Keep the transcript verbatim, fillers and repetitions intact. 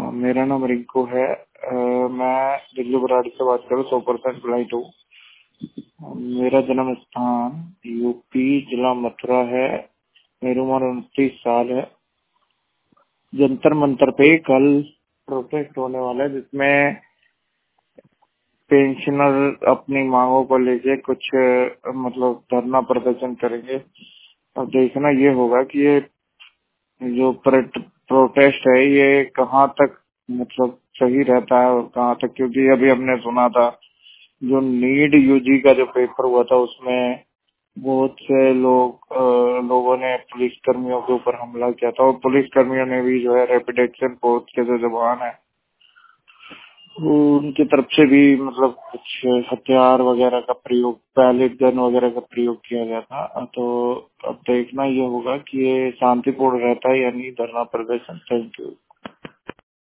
मेरा नाम रिंकू है। अ, मैं दिल्ली बराड़ी से बात करूँ, सौ परसेंट ब्लाइंड हूँ। मेरा जन्म स्थान यूपी, जिला मथुरा है। मेरी उम्र उनतीस साल है। जंतर मंतर पे कल प्रोटेस्ट होने वाला है, जिसमें पेंशनर अपनी मांगों को लेके कुछ अ, मतलब धरना प्रदर्शन करेंगे। अब देखना ये होगा कि ये जो प्र- प्रोटेस्ट है ये कहाँ तक मतलब सही रहता है और कहाँ तक, क्योंकि अभी हमने सुना था जो नीट यूजी का जो पेपर हुआ था उसमें बहुत से लोग अ, लोगों ने पुलिस कर्मियों के ऊपर हमला किया था, और पुलिस कर्मियों ने भी जो है रैपिड एक्शन फोर्स के जो जवान है वो उनकी तरफ से भी मतलब कुछ हथियार वगैरह का प्रयोग, पैलेट गन वगैरह का प्रयोग किया गया था। तो अब देखना ये होगा कि ये शांतिपूर्ण रहता है या नहीं धरना प्रदर्शन। Thank you.